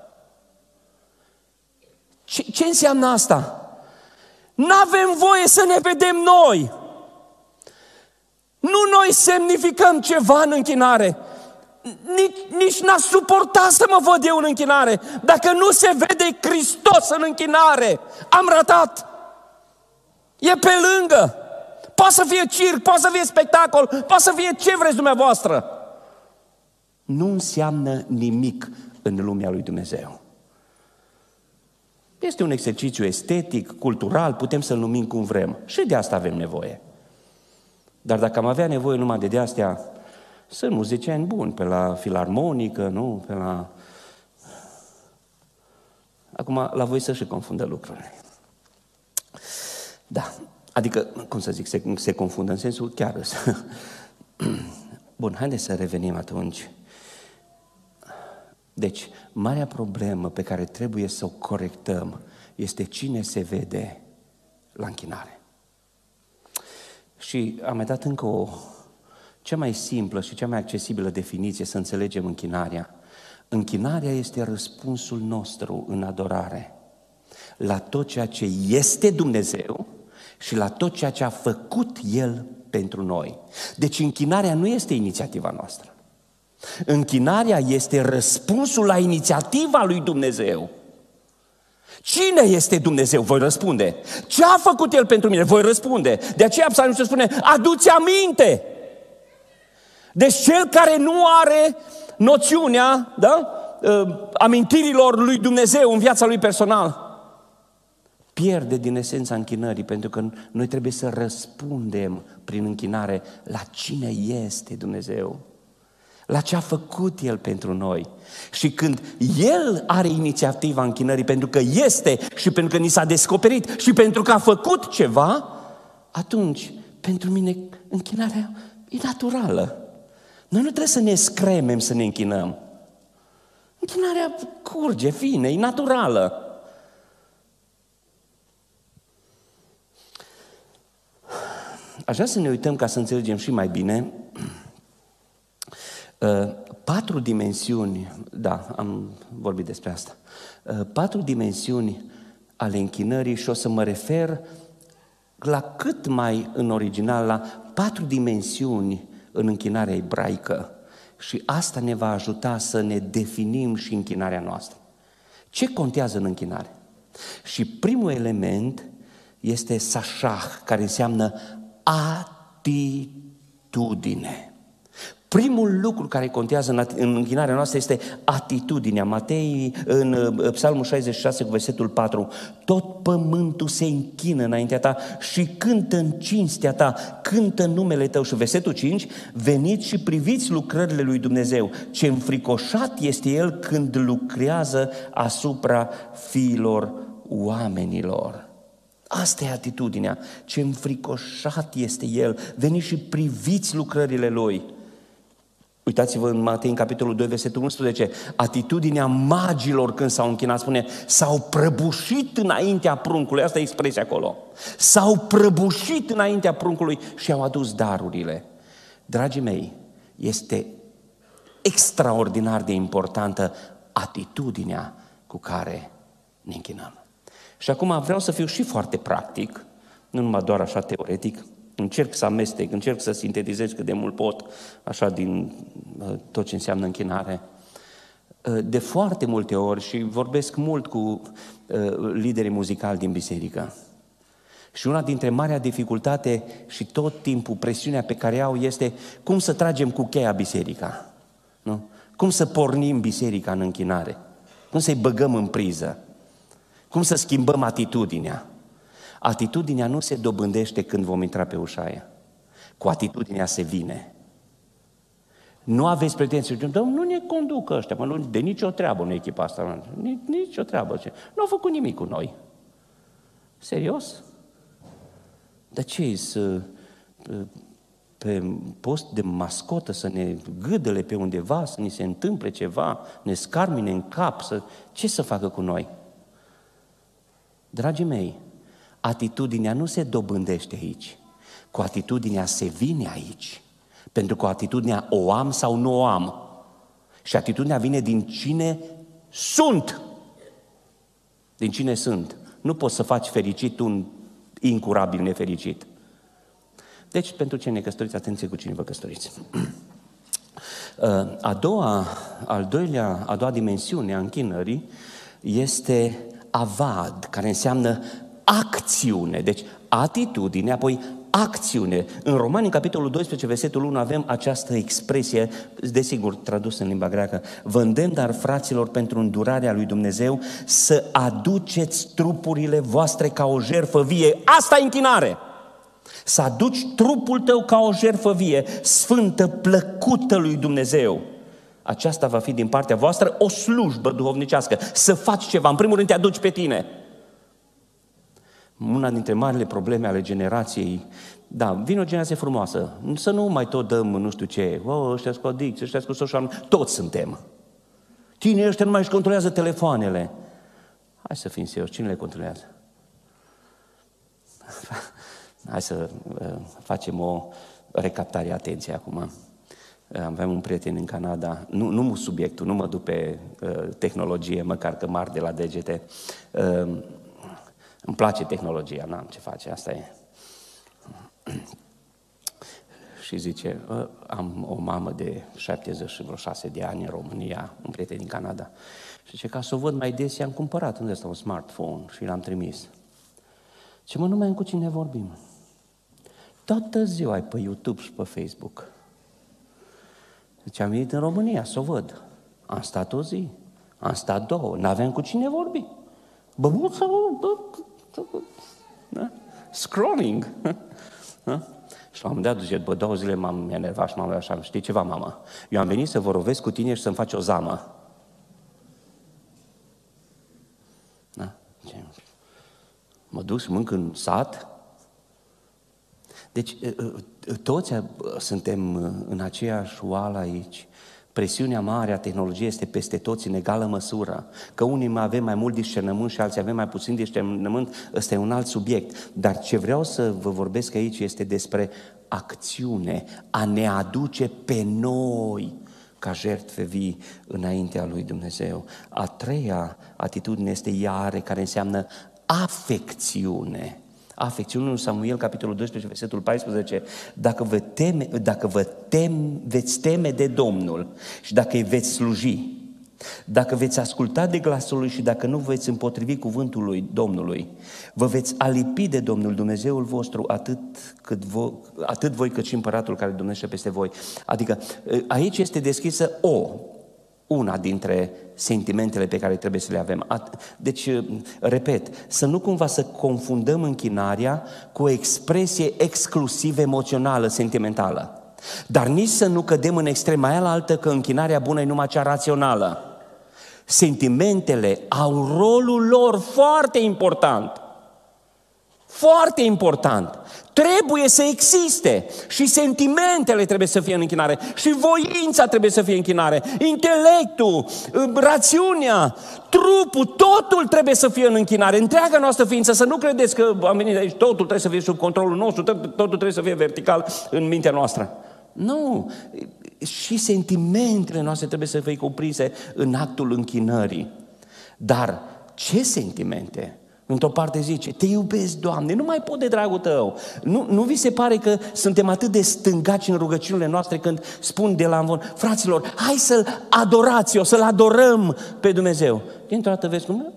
Ce, ce înseamnă asta? N-avem voie să ne vedem noi! Nu noi semnificăm ceva în închinare! nici, nici n-a suportat să mă văd eu în închinare. Dacă nu se vede Hristos în închinare, am ratat. E pe lângă. Poate să fie circ, poate să fie spectacol, poate să fie ce vreți dumneavoastră. Nu înseamnă nimic în lumea lui Dumnezeu. Este un exercițiu estetic, cultural, putem să-l numim cum vrem. Și de asta avem nevoie. Dar dacă am avea nevoie numai de de-astea, sunt muzicieni buni, pe la filarmonică, nu? Pe la... Acum, la voi să și confundă lucrurile. Da, adică, cum să zic, se, se confundă în sensul chiar. Bun, haideți să revenim atunci. Deci, marea problemă pe care trebuie să o corectăm este cine se vede la închinare. Și am mai dat încă o, cea mai simplă și cea mai accesibilă definiție să înțelegem închinarea. Închinarea este răspunsul nostru în adorare la tot ceea ce este Dumnezeu și la tot ceea ce a făcut El pentru noi. Deci închinarea nu este inițiativa noastră. Închinarea este răspunsul la inițiativa lui Dumnezeu. Cine este Dumnezeu? Voi răspunde. Ce a făcut El pentru mine? Voi răspunde. De aceea psalmistul spune, adu-ți aminte. Deci cel care nu are noțiunea, da, amintirilor lui Dumnezeu în viața lui personal, pierde din esența închinării, pentru că noi trebuie să răspundem prin închinare la cine este Dumnezeu, la ce a făcut El pentru noi. Și când El are inițiativa închinării, pentru că este și pentru că ni s-a descoperit și pentru că a făcut ceva, atunci, pentru mine, închinarea e naturală. Noi nu trebuie să ne scremem să ne închinăm. Închinarea curge, vine, e naturală. Aș vrea să ne uităm ca să înțelegem și mai bine patru dimensiuni, da, am vorbit despre asta, patru dimensiuni ale închinării și o să mă refer la cât mai în original, la patru dimensiuni în închinarea ebraică și asta ne va ajuta să ne definim și închinarea noastră. Ce contează în închinare? Și primul element este sashah, care înseamnă atitudine. Primul lucru care contează în închinarea noastră este atitudinea. Matei, în Psalmul șaizeci și șase, cu versetul patru, tot pământul se închină înaintea ta și cântă în cinstea ta, cântă în numele tău. Și versetul cinci, veniți și priviți lucrările lui Dumnezeu, ce înfricoșat este El când lucrează asupra fiilor oamenilor. Asta e atitudinea, ce înfricoșat este El, veniți și priviți lucrările Lui. Uitați-vă în Matei, în capitolul doi, versetul unsprezece, atitudinea magilor când s-au închinat, spune, s-au prăbușit înaintea pruncului, asta e expresia acolo, s-au prăbușit înaintea pruncului și au adus darurile. Dragii mei, este extraordinar de importantă atitudinea cu care ne închinăm. Și acum vreau să fiu și foarte practic, nu numai doar așa teoretic, încerc să amestec, încerc să sintetizez cât de mult pot, așa din uh, tot ce înseamnă închinare. Uh, de foarte multe ori, și vorbesc mult cu uh, liderii muzicali din biserică, și una dintre marea dificultate și tot timpul presiunea pe care au este cum să tragem cu cheia biserica, nu? Cum să pornim biserica în închinare, cum să-i băgăm în priză, cum să schimbăm atitudinea. Atitudinea nu se dobândește când vom intra pe ușa aia. Cu atitudinea se vine. Nu aveți pretenții, nu ne conduc ăștia, mă, nu, de nicio treabă în echipa asta, nici, nicio treabă. Nu au făcut nimic cu noi. Serios? Dar ce să pe post de mascotă să ne gâdăle pe undeva, să ni se întâmple ceva, ne scarmine în cap, să... ce să facă cu noi? Dragii mei, atitudinea nu se dobândește aici, cu atitudinea se vine aici, pentru că atitudinea o am sau nu o am. Și atitudinea vine din cine sunt. Din cine sunt. Nu poți să faci fericit un incurabil nefericit. Deci, pentru cei necăsătoriți, atenție cu cine vă căsătoriți. A doua, al doilea, a doua dimensiune a închinării este avad, care înseamnă acțiune. Deci atitudine, apoi acțiune. În Romani, în capitolul doisprezece, versetul unu, avem această expresie, desigur tradusă în limba greacă: vă îndemn, dar, fraților, pentru îndurarea lui Dumnezeu, să aduceți trupurile voastre ca o jertfă vie. Asta e închinare! Să aduci trupul tău ca o jertfă vie, sfântă, plăcută lui Dumnezeu. Aceasta va fi din partea voastră o slujbă duhovnicească. Să faci ceva, în primul rând te aduci pe tine. Una dintre marile probleme ale generației, da, vine o generație frumoasă, să nu mai tot dăm nu știu ce, oh, ăștia cu adicție, ăștia cu social, toți suntem. Tinerii ăștia nu mai își controlează telefoanele. Hai să fim serios, cine le controlează? Hai să uh, facem o recaptare a atenției acum. Aveam un prieten în Canada, nu, nu subiectul, nu mă duc pe uh, tehnologie, măcar că mar de la degete. Uh, îmi place tehnologia, n-am ce face, asta e. Și zice, uh, am o mamă de șaptezeci și șase de ani în România, un prieten din Canada. Și zice, ca să o văd mai des, i-am cumpărat unde este un smartphone și l-am trimis. Ce mă, nu mai am cu cine vorbim. Toată ziua ai pe YouTube și pe Facebook. Deci am venit în România să o văd. Am stat o zi, am stat două, n-aveam cu cine vorbi. Băbuță, da? Scrolling. Da? Și la un moment dat, zice, după două zile m-am enervat și m-am așa, știi ceva, mama? Eu am venit să vorbesc cu tine și să-mi faci o zamă. Da? Mă duc și mânc în sat. Deci, toți suntem în aceeași oală aici. Presiunea mare a tehnologiei este peste toți în egală măsură. Că unii mai avem mai mult discernământ și alții avem mai puțin discernământ, ăsta e un alt subiect. Dar ce vreau să vă vorbesc aici este despre acțiune, a ne aduce pe noi ca jertfe vii înaintea lui Dumnezeu. A treia atitudine este iare, care înseamnă afecțiune. Afecțiunea lui Samuel, capitolul doisprezece, versetul paisprezece, dacă vă, teme, dacă vă tem, veți teme de Domnul și dacă îi veți sluji, dacă veți asculta de glasul lui și dacă nu veți împotrivi cuvântul lui Domnului, vă veți alipi de Domnul Dumnezeul vostru atât, cât vo, atât voi cât și împăratul care domnește peste voi. Adică aici este deschisă o una dintre sentimentele pe care trebuie să le avem. Deci, repet, să nu cumva să confundăm închinarea cu o expresie exclusiv emoțională, sentimentală. Dar nici să nu cădem în extrema aia la altă, că închinarea bună e numai cea rațională. Sentimentele au rolul lor foarte important. Foarte important. Trebuie să existe și sentimentele trebuie să fie în închinare și voința trebuie să fie în închinare, intelectul, rațiunea, trupul, totul trebuie să fie în închinare, întreaga noastră ființă. Să nu credeți că am venit aici, totul trebuie să fie sub controlul nostru, totul trebuie să fie vertical în mintea noastră. Nu, și sentimentele noastre trebuie să fie cuprinse în actul închinării. Dar ce sentimente? Într-o parte zice, te iubesc, Doamne, nu mai pot de dragul Tău. Nu, nu vi se pare că suntem atât de stângaci în rugăciunile noastre când spun de la învon, fraților, hai să-L adorați-o, să-L adorăm pe Dumnezeu. Dintr-o dată vezi cum...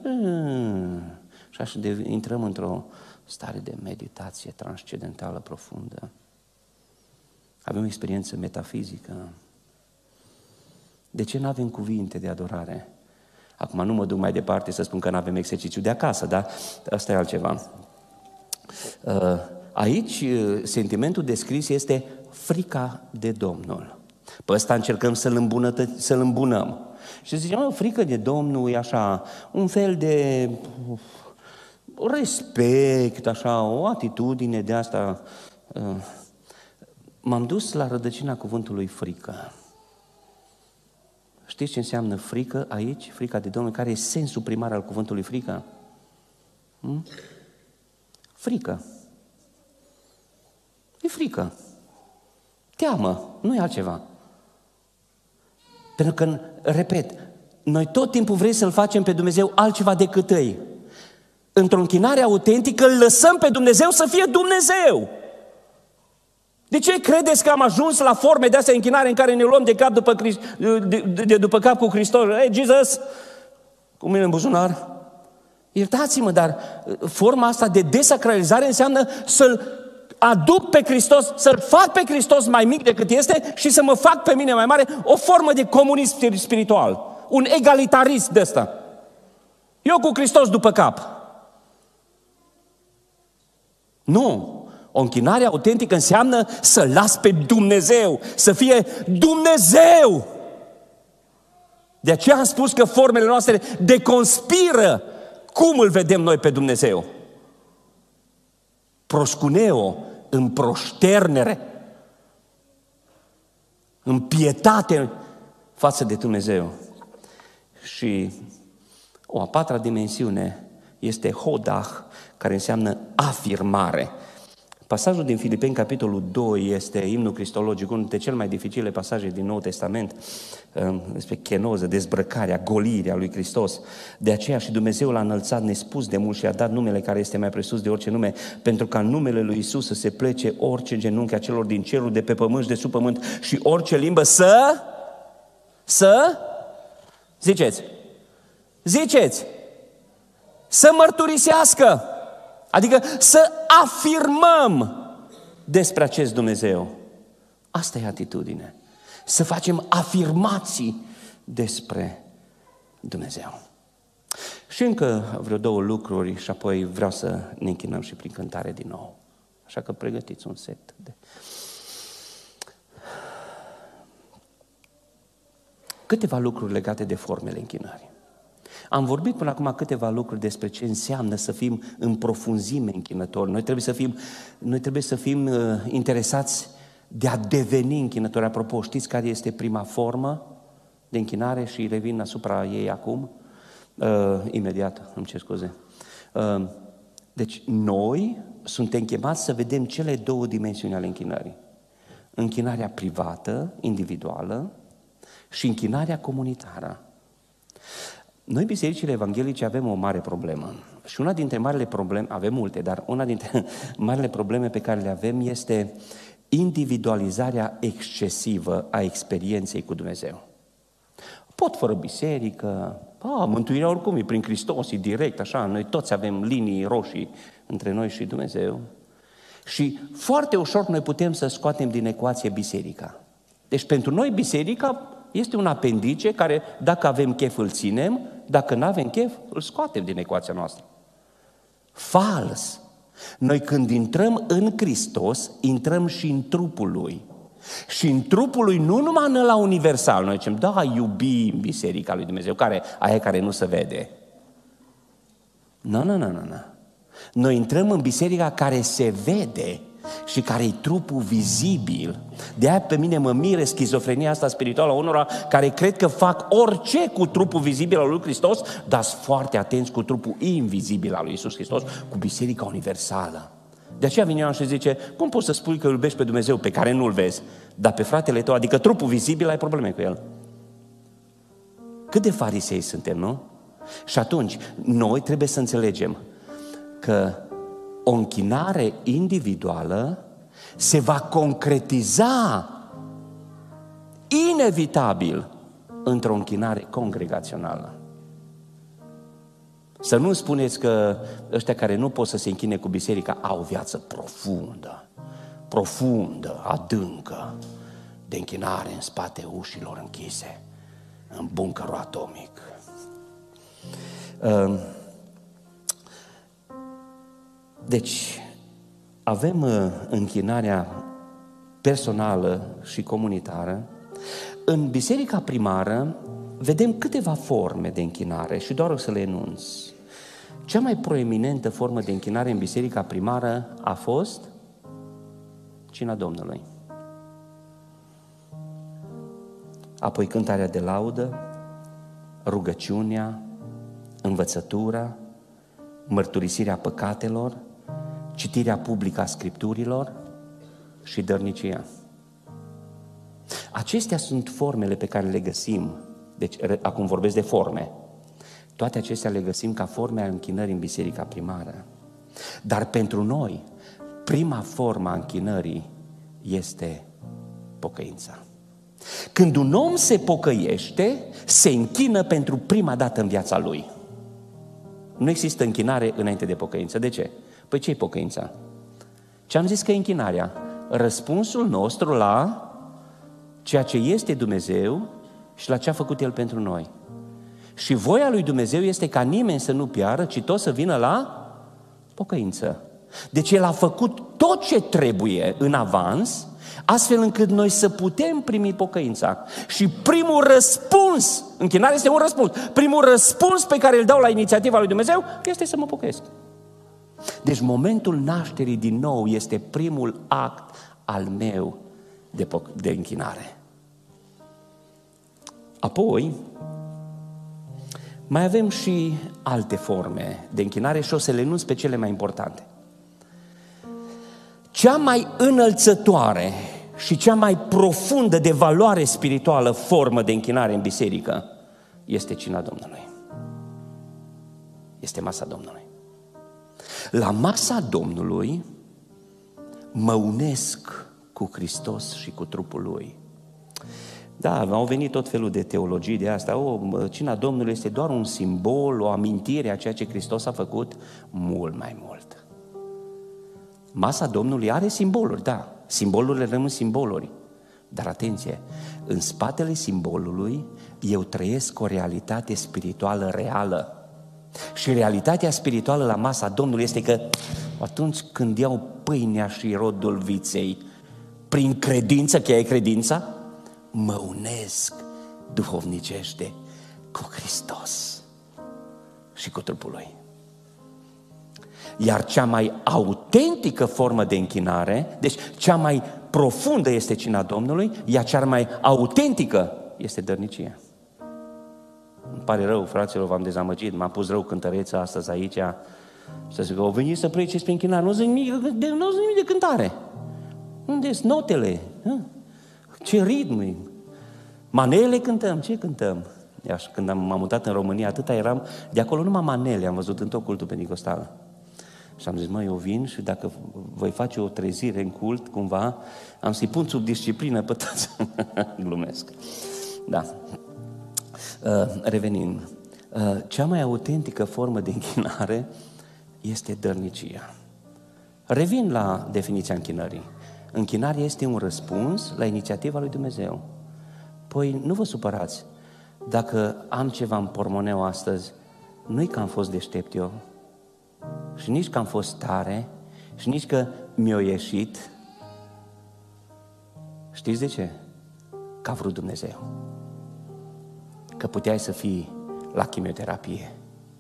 Și așa de, intrăm într-o stare de meditație transcendentală profundă. Avem o experiență metafizică. De ce nu avem cuvinte de adorare? Acum nu mă duc mai departe să spun că nu avem exercițiu de acasă, dar asta e altceva. Aici sentimentul descris este frica de Domnul. Pe ăsta încercăm să-l, îmbunătă- să-l îmbunăm. Și zicem, mă, frică de Domnul e așa, un fel de respect, așa, o atitudine de asta. M-am dus la rădăcina cuvântului frică. Știți ce înseamnă frică aici? Frica de Domnul, care e sensul primar al cuvântului frică? Hmm? Frică. E frică. Teamă, nu e altceva. Pentru că, repet, noi tot timpul vrem să-L facem pe Dumnezeu altceva decât Ei. Într-o închinare autentică îl lăsăm pe Dumnezeu să fie Dumnezeu. De ce credeți că am ajuns la forme de astea închinare în care ne luăm de cap după, de, de, de după cap cu Hristos? Hey, Jesus, cu mine în buzunar. Iertați-mă, dar forma asta de desacralizare înseamnă să-L aduc pe Hristos, să-L fac pe Hristos mai mic decât este și să mă fac pe mine mai mare, o formă de comunism spiritual, un egalitarist de ăsta. Eu cu Hristos după cap. Nu. O închinare autentică înseamnă să las pe Dumnezeu, să fie Dumnezeu. De aceea am spus că formele noastre deconspiră cum îl vedem noi pe Dumnezeu. Proscuneo, în proșternere, în pietate față de Dumnezeu. Și o a patra dimensiune este hodah, care înseamnă afirmare. Pasajul din Filipeni, capitolul doi, este imnul cristologic, unul dintre cele mai dificile pasaje din Noul Testament, despre chenoză, dezbrăcarea, golirea lui Hristos. De aceea și Dumnezeu l-a înălțat nespus de mult și a dat numele care este mai presus de orice nume, pentru ca în numele lui Iisus să se plece orice genunchi a celor din cerul, de pe pământ și de sub pământ și orice limbă să, să, ziceți, ziceți, să mărturisească. Adică să afirmăm despre acest Dumnezeu. Asta e atitudine. Să facem afirmații despre Dumnezeu. Și încă vreo două lucruri și apoi vreau să ne închinăm și prin cântare din nou. Așa că pregătiți un set de... Câteva lucruri legate de formele închinării. Am vorbit până acum câteva lucruri despre ce înseamnă să fim în profunzime închinători. Noi trebuie să fim, noi trebuie să fim uh, interesați de a deveni închinători. Apropo, știți care este prima formă de închinare și revin asupra ei acum? Uh, imediat, îmi cer scuze. Uh, deci noi suntem chemați să vedem cele două dimensiuni ale închinării. Închinarea privată, individuală și închinarea comunitară. Noi, bisericile evanghelice, avem o mare problemă. Și una dintre marile probleme, avem multe, dar una dintre marile probleme pe care le avem este individualizarea excesivă a experienței cu Dumnezeu. Pot fără biserică, a, mântuirea oricum e prin Hristos, e direct, așa, noi toți avem linii roșii între noi și Dumnezeu. Și foarte ușor noi putem să scoatem din ecuație biserica. Deci pentru noi biserica este un apendice care, dacă avem chef, îl ținem, dacă nu avem chef, îl scoatem din ecuația noastră. Fals! Noi când intrăm în Hristos, intrăm și în trupul Lui. Și în trupul Lui, nu numai în ăla universal, noi zicem, da, iubim biserica lui Dumnezeu, care, aia care nu se vede. Nu, nu, nu, nu, nu. Noi intrăm în biserica care se vede și care e trupul vizibil. De aia pe mine mă mire schizofrenia asta spirituală a unora care cred că fac orice cu trupul vizibil al lui Hristos, dar sunt foarte atenți cu trupul invizibil al lui Iisus Hristos, cu biserica universală. De aceea vine Ioan și zice, cum poți să spui că îl iubești pe Dumnezeu pe care nu-l vezi, dar pe fratele tău, adică trupul vizibil, ai probleme cu el? Cât de farisei suntem, nu? Și atunci, noi trebuie să înțelegem că o închinare individuală se va concretiza inevitabil într-o închinare congregațională. Să nu spuneți că ăștia care nu pot să se închine cu biserica au o viață profundă, profundă, adâncă, de închinare în spate ușilor închise, în buncărul atomic. Deci, avem închinarea personală și comunitară. În biserica primară vedem câteva forme de închinare și doar o să le enunț. Cea mai proeminentă formă de închinare în biserica primară a fost cina Domnului. Apoi cântarea de laudă, rugăciunea, învățătura, mărturisirea păcatelor, citirea publică a Scripturilor și dărnicia. Acestea sunt formele pe care le găsim. Deci, acum vorbesc de forme. Toate acestea le găsim ca forme a închinării în biserica primară. Dar pentru noi, prima formă a închinării este pocăința. Când un om se pocăiește, se închină pentru prima dată în viața lui. Nu există închinare înainte de pocăință. De ce? Păi ce e pocăința? Ce am zis că e închinarea? Răspunsul nostru la ceea ce este Dumnezeu și la ce a făcut El pentru noi. Și voia lui Dumnezeu este ca nimeni să nu piară, ci tot să vină la pocăință. Deci El a făcut tot ce trebuie în avans, astfel încât noi să putem primi pocăința. Și primul răspuns, închinarea este un răspuns, primul răspuns pe care îl dau la inițiativa lui Dumnezeu este să mă pocăiesc. Deci momentul nașterii din nou este primul act al meu de, de închinare. Apoi, mai avem și alte forme de închinare și o să le enunț pe cele mai importante. Cea mai înălțătoare și cea mai profundă de valoare spirituală formă de închinare în biserică este cina Domnului. Este masa Domnului. La masa Domnului mă unesc cu Hristos și cu trupul Lui. Da, au venit tot felul de teologii de asta. O, cina Domnului este doar un simbol, o amintire a ceea ce Hristos a făcut. Mult mai mult. Masa Domnului are simboluri, da. Simbolurile rămân simboluri. Dar atenție, în spatele simbolului eu trăiesc o realitate spirituală reală. Și realitatea spirituală la masa Domnului este că atunci când iau pâinea și rodul viței, prin credință, că e credința, mă unesc duhovnicește cu Hristos și cu trupul Lui. Iar cea mai autentică formă de închinare, deci cea mai profundă este cina Domnului, iar cea mai autentică este dărnicia. Îmi pare rău, fraților, v-am dezamăgit, m-am pus rău cântăreța astăzi aici, să zic că au venit să predice despre închinare, nu zic nimic de, nu zic nimic de cântare. Unde sunt notele? Ce ritm? Manele cântăm? Ce cântăm? Iar când am, m-am mutat în România, atâta eram, de acolo numai manele am văzut în tot cultul penticostal. Și am zis, măi, eu vin și dacă voi face o trezire în cult, cumva, am să-i pun sub disciplină pe toți. Glumesc. Da. Uh, revenind, uh, cea mai autentică formă de închinare este dărnicia. Revin la definiția închinării. Închinarea este un răspuns la inițiativa lui Dumnezeu. Păi nu vă supărați, dacă am ceva în pormoneu astăzi, nu-i că am fost deștept eu, și nici că am fost tare, și nici că mi-a ieșit. Știți de ce? Că a vrut Dumnezeu. Că puteai să fii la chimioterapie.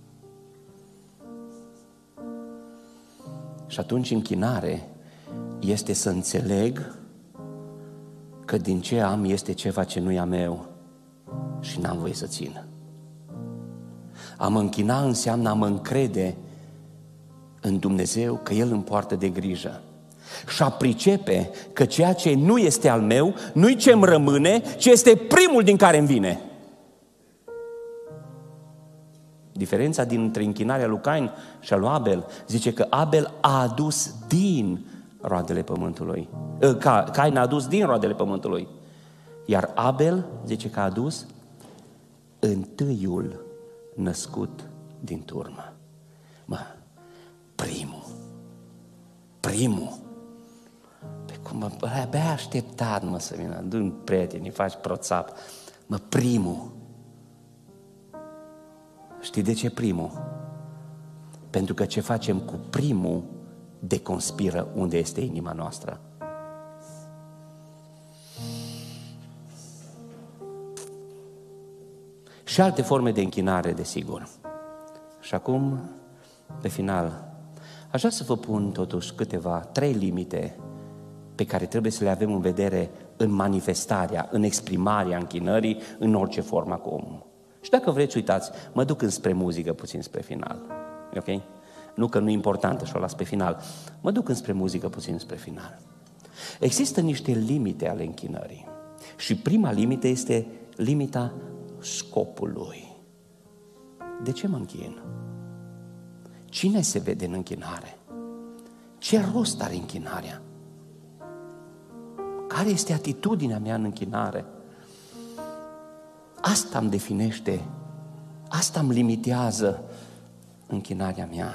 Și atunci închinare este să înțeleg că din ce am este ceva ce nu e a meu și n-am voie să țin. A mă închina înseamnă a mă încrede în Dumnezeu că El îmi poartă de grijă și a pricepe că ceea ce nu este al meu nu-i ce-mi rămâne, ci este primul din care îmi vine. Diferența dintre închinarea lui Cain și a lui Abel zice că Abel a adus din roadele pământului. Cain a adus din roadele pământului. Iar Abel zice că a adus întâiul născut din turmă. Mă, primul. Primul. Pe cum mă, abia așteptat, mă, să vină. Du-mi prietenii, faci proțap. Mă, primul. Știi de ce primul? Pentru că ce facem cu primul deconspiră unde este inima noastră. Și alte forme de închinare, desigur. Și acum, pe final, aș vrea să vă pun totuși câteva, trei limite pe care trebuie să le avem în vedere în manifestarea, în exprimarea închinării, în orice formă acum. Și dacă vreți, uitați, mă duc înspre muzică puțin spre final. Ok? Nu că nu e importantă și o las pe final. Mă duc înspre muzică puțin spre final. Există niște limite ale închinării. Și prima limită este limita scopului. De ce mă închin? Cine se vede în închinare? Ce rost are închinarea? Care este atitudinea mea în închinare? Asta îmi definește, asta îmi limitează închinarea mea.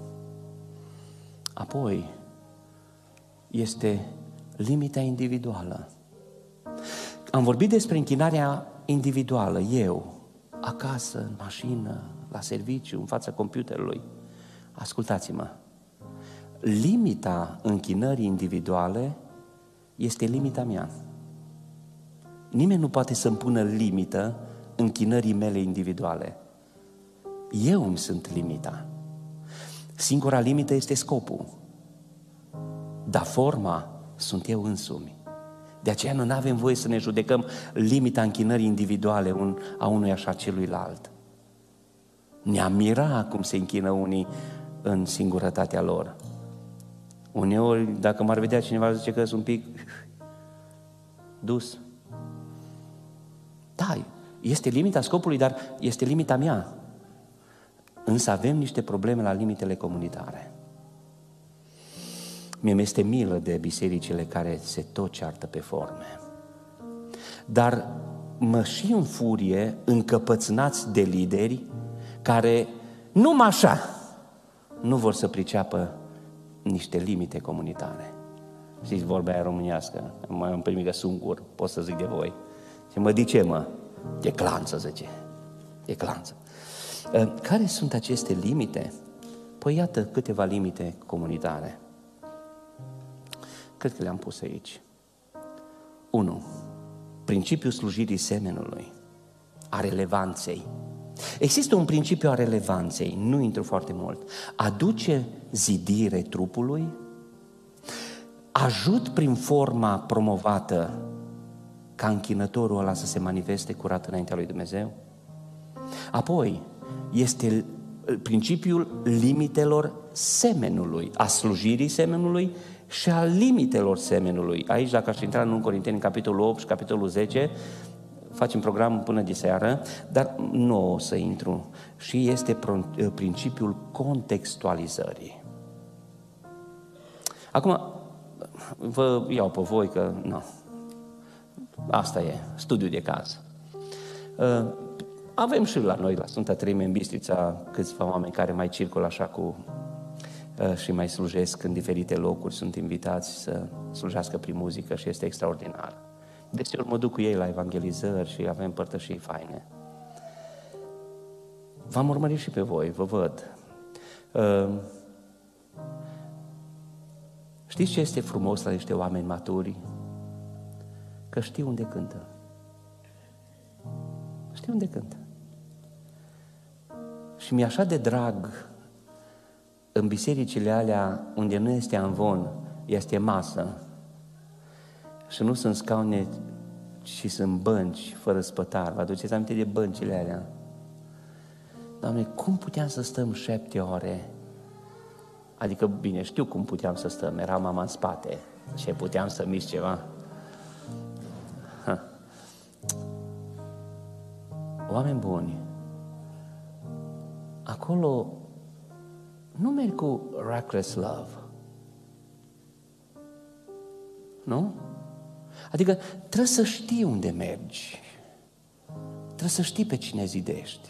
Apoi este limita individuală. Am vorbit despre închinarea individuală, eu, acasă, în mașină, la serviciu, în fața computerului. Ascultați-mă, limita închinării individuale este limita mea. Nimeni nu poate să-mi pună limită închinării mele individuale. Eu îmi sunt limita. Singura limită este scopul. Dar forma sunt eu însumi. De aceea nu avem voie să ne judecăm limita închinării individuale un, a unui așa celuilalt. Ne-am mirat cum se închină unii în singurătatea lor. Uneori, dacă m-ar vedea cineva, zice că sunt un pic dus. Da, este limita scopului, dar este limita mea. Însă avem niște probleme la limitele comunitare. Mie mi-este milă de bisericile care se tot ceartă pe forme. Dar mă și înfurie încăpățânați de lideri care numai așa nu vor să priceapă niște limite comunitare. Știți vorba aia românească, mai am primit că sungur, pot să zic de voi. Și mă, de ce mă? E clanță, zice. E clanță. Care sunt aceste limite? Păi iată câteva limite comunitare. Cred că le-am pus aici. unu. Principiul slujirii semenului, a relevanței. Există un principiu a relevanței, nu intru foarte mult. Aduce zidire trupului, ajut prin forma promovată ca închinătorul ăla să se manifeste curat înaintea lui Dumnezeu. Apoi, este principiul limitelor semenului, a slujirii semenului și a limitelor semenului. Aici, dacă aș intra în unu Corinteni, în capitolul opt și capitolul zece, facem program până de seară, dar nu o să intru. Și este principiul contextualizării. Acum, vă iau pe voi că, nu, asta e, studiu de caz. Avem și la noi, la Sfânta Treime, în Bistrița, câțiva oameni care mai circulă așa cu și mai slujesc în diferite locuri, sunt invitați să slujească prin muzică și este extraordinar. Deseori mă duc cu ei la evangelizări și avem părtășii faine. V-am urmărit și pe voi, vă văd. Știți ce este frumos la niște oameni maturi? Că știu unde cântă. Știu unde cântă. Și mi-e așa de drag în bisericile alea unde nu este amvon, este masă și nu sunt scaune, ci sunt bănci fără spătar. Vă aduceți aminte de băncile alea? Doamne, cum puteam să stăm șapte ore? Adică, bine, știu cum puteam să stăm, era mama în spate și puteam să mișc ceva. Ha. Oameni buni, acolo nu merg cu reckless love. Nu? Adică trebuie să știi unde mergi. Trebuie să știi pe cine zidești.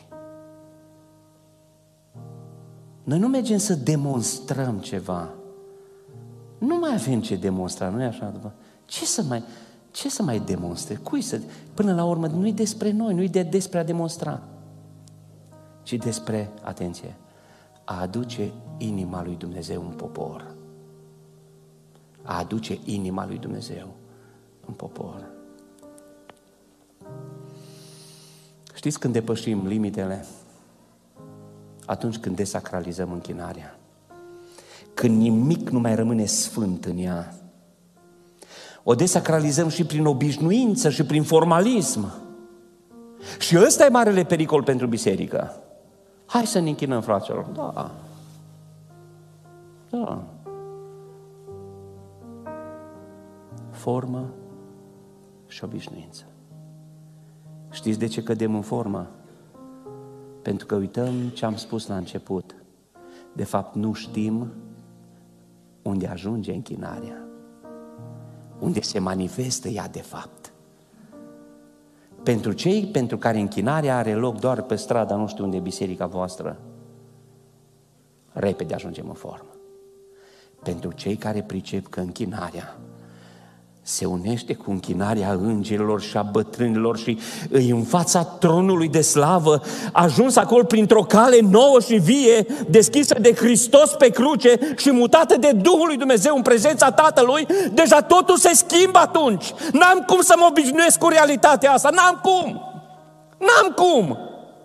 Noi nu mergem să demonstrăm ceva. Nu mai avem ce demonstra, nu e așa? Ce să mai, ce să mai demonstre? Cui să... Până la urmă, nu e despre noi, nu e de, despre a demonstra, ci despre, atenție, a aduce inima lui Dumnezeu în popor. A aduce inima lui Dumnezeu în popor. Știți când depășim limitele? Atunci când desacralizăm închinarea. Când nimic nu mai rămâne sfânt în ea. O desacralizăm și prin obișnuință și prin formalism. Și ăsta e marele pericol pentru biserică. Hai să ne închinăm, fraților. Da. Da. Formă și obișnuință. Știți de ce cădem în formă? Pentru că uităm ce am spus la început. De fapt, nu știm unde ajunge închinarea. unde se manifestă ea de fapt. Pentru cei pentru care închinarea are loc doar pe strada, nu știu unde e biserica voastră, repede ajungem în formă. Pentru cei care pricep că închinarea se unește cu închinarea îngerilor și a bătrânilor și îi în fața tronului de slavă, ajuns acolo printr-o cale nouă și vie, deschisă de Hristos pe cruce și mutată de Duhul lui Dumnezeu în prezența Tatălui, deja totul se schimbă atunci. N-am cum să mă obișnuiesc cu realitatea asta, n-am cum! N-am cum!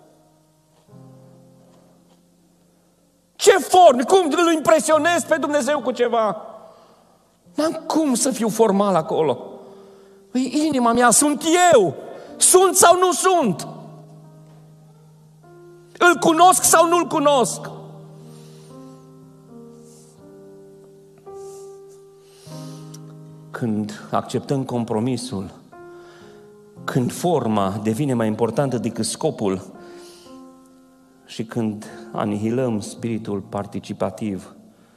Ce forme, cum îl impresionez pe Dumnezeu cu ceva? N-am cum să fiu formal acolo. Păi inima mea, sunt eu. Sunt sau nu sunt? Îl cunosc sau nu-l cunosc? Când acceptăm compromisul, când forma devine mai importantă decât scopul și când anihilăm spiritul participativ,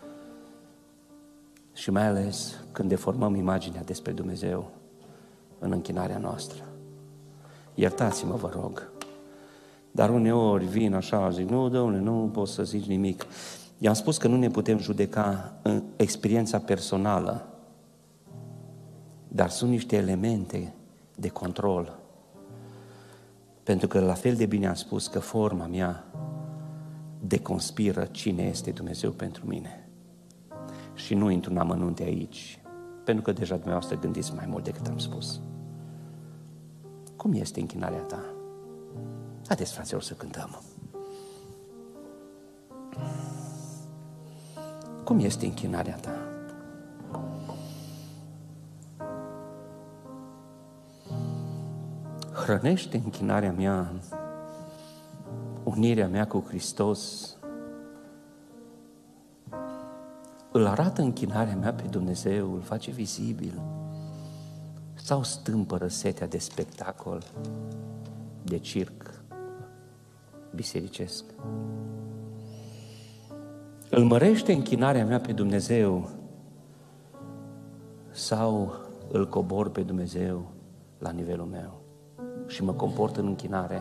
și mai ales când deformăm imaginea despre Dumnezeu în închinarea noastră. Iertați-mă, vă rog, dar uneori vin așa, zic, nu, Dom'le, nu pot să zic nimic. I-am spus că nu ne putem judeca în experiența personală, dar sunt niște elemente de control. Pentru că la fel de bine am spus că forma mea deconspiră cine este Dumnezeu pentru mine. Și nu intru în amănunte aici, pentru că deja dumneavoastră gândiți mai mult decât am spus. Cum este închinarea ta? Haideți, fraților, să cântăm. Cum este închinarea ta? Hrănește închinarea mea, unirea mea cu Hristos, îl arată închinarea mea pe Dumnezeu, îl face vizibil, sau stâmpără setea de spectacol, de circ bisericesc? Îl mărește închinarea mea pe Dumnezeu sau îl cobor pe Dumnezeu la nivelul meu și mă comport în închinare?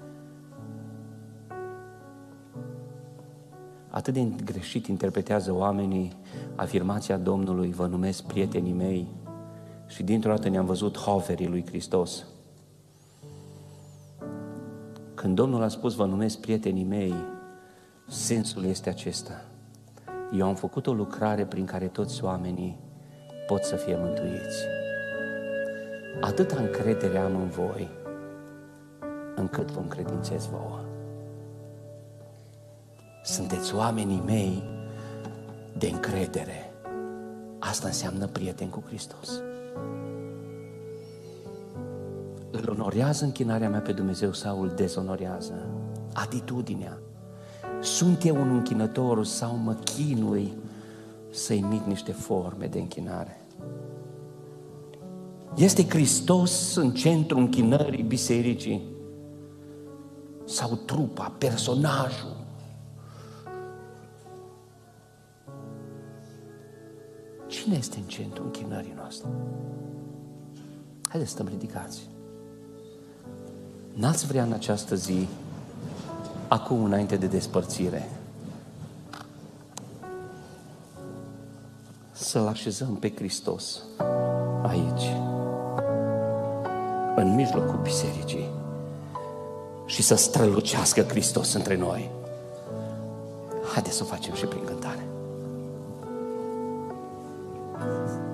Atât de greșit interpretează oamenii afirmația Domnului, vă numesc prietenii mei, și dintr-o dată ne-am văzut hoverii lui Hristos. Când Domnul a spus, vă numesc prietenii mei, sensul este acesta. Eu am făcut o lucrare prin care toți oamenii pot să fie mântuiți. Atâta încredere am în voi, încât vă încredințez vouă. Sunteți oamenii mei de încredere. Asta înseamnă prieten cu Hristos. Îl onorează închinarea mea pe Dumnezeu sau îl dezonorează? Atitudinea. Sunt eu un închinător sau mă chinui să imit niște forme de închinare? Este Hristos în centrul închinării bisericii? Sau trupa, personajul? Cine este în centrul închinării noastre? Haideți să stăm ridicați. N-ați vrea în această zi, acum înainte de despărțire, să-L așezăm pe Hristos aici, în mijlocul bisericii, și să strălucească Hristos între noi? Haideți să o facem și prin cântare.